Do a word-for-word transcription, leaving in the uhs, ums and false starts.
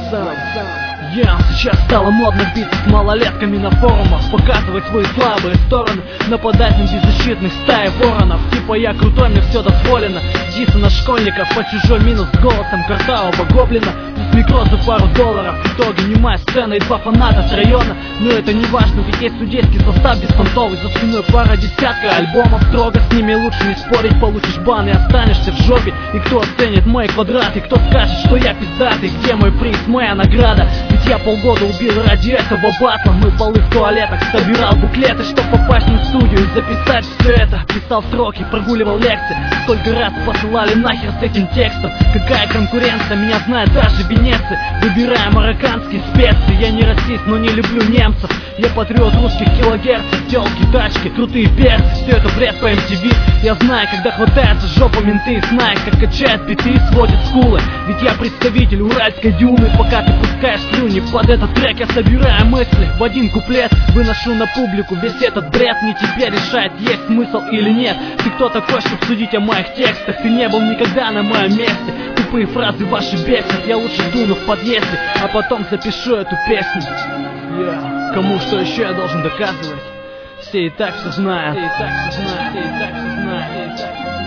сам. Я сейчас стало модно биться с малолетками на форумах, показывать свои слабые стороны, нападать на беззащитных стаи воронов. Типа я крутой, мне все дозволено. Дисы на школьников, по чужой минус с голосом картавого гоблина. Плюс микро за пару долларов. В итоге немая сцена и два фаната с района. Но это не важно, ведь есть судейский состав беспонтовый. За спиной пара десятка альбомов. Строго с ними лучше не спорить, получишь бан и останешься в жопе. И кто оценит мои квадраты, кто скажет, что я пиздатый? Где мой приз, моя награда? Ведь я полгода убил ради этого батла. Мыл полы в туалетах, собирал буклеты, чтоб попасть на студию и записать все это. Писал строки, прогуливал лекции. Сколько раз посылали нахер с этим текстом. Какая конкуренция, меня знает даже Венеция. Выбирая марокканские специи. Я не расист, но не люблю немцев. Я патриот русских килогерцев. Телки, тачки, крутые перцы. Все это бред по эм ти ви. Я знаю, когда хватается жопа менты. Знаю, как качает биты и сводит скулы. Ведь я представитель уральской дюны. Пока ты пускаешь слюни под этот трек, я собираю мысли в один куплет. Выношу на публику весь этот бред. Не тебе решает, есть смысл или нет. Ты кто такой, чтоб судить о моих текстах? Ты не был никогда на моем месте. Тупые фразы ваши бесят. Я лучше дуну в подъезде, а потом запишу эту песню. Yeah. Кому что еще я должен доказывать? Все и так все знают. Все и так все знают. Все и так все знают. Все и так все знают.